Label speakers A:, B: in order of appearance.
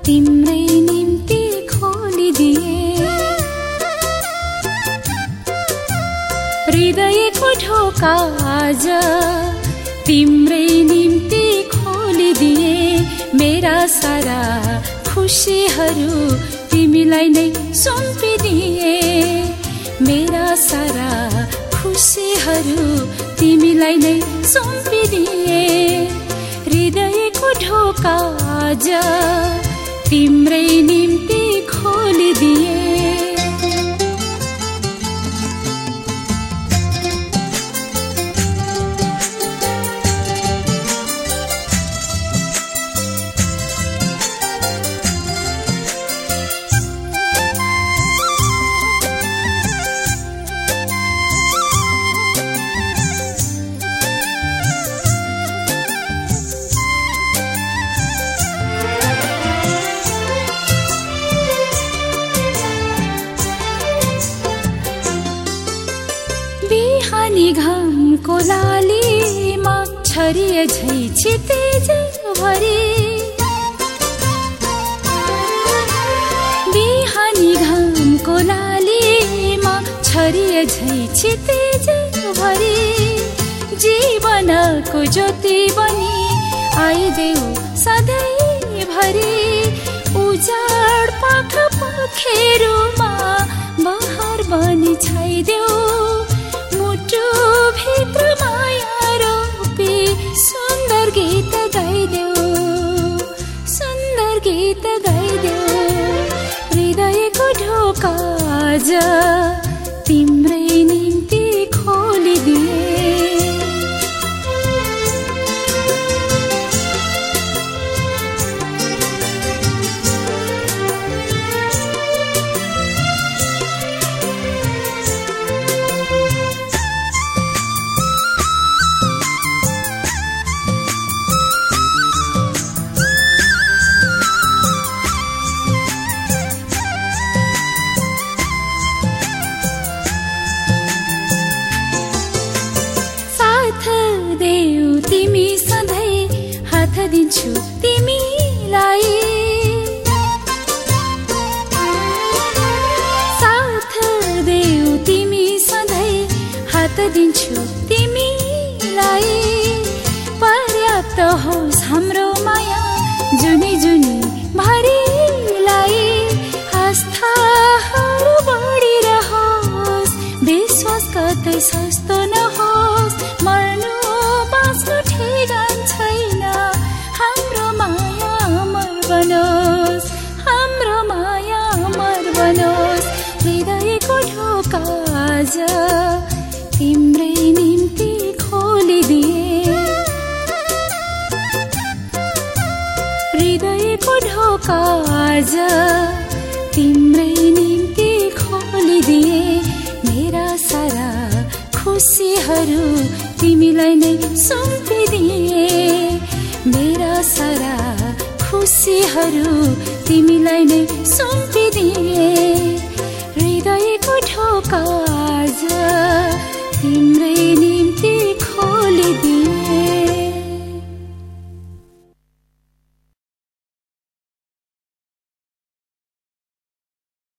A: तिम्रै निम्ति खोलिदिए। हृदयको ढोका आज तिम्रै निम्ति खोलिदिए। मेरा सारा खुसीहरू तिमीलाई नै सुम्पिदिए। मेरा सारा खुसीहरू तिमीलाई नै सुम्पिदिए। हृदयको ढोका आज तिम्रै निम्ति खोलिदिए। बिहानी घामको लालीमा छरिए झै छितेज भरी। बिहानी घामको लालीमा छरिए झै छितेज भरी। जीवनको ज्योति बनी आइदेऊ सधैँभरि। उजाड पाख पोखेरुमा बहार बनी छाइदेऊ। भित्र माया रोपी सुन्दर गीत गाइदेऊ। सुन्दर गीत गाइदेऊ। हृदयको ढोका आज तिम्रै निम्ति खोलिदिए। दिन्छु तिमीलाई साथ देऊ तिमी सधैँ हात दिन्छु तिमीलाई। पर्याप्त होस् हाम्रो माया जुनी जुनी भरिलाई। आस्थाहरू बढिरहोस् विश्वास कतै सस्तो नहोस्। मर्नु बाँच्नु ठेगान छैन हाम्रो माया अमर बनोस्। हाम्रो माया अमर बनोस्। हृदयको ढोका आज तिम्रै निम्ति खोलिदिए। हृदयको ढोका आज तिम्रै निम्ति खोलिदिए। मेरा सारा खुसीहरू तिमीलाई नै सुम्पिदिए। मेरा सारा खुसीहरू तिमीलाई नै सुम्पिदिए। हृदयको ढोका आज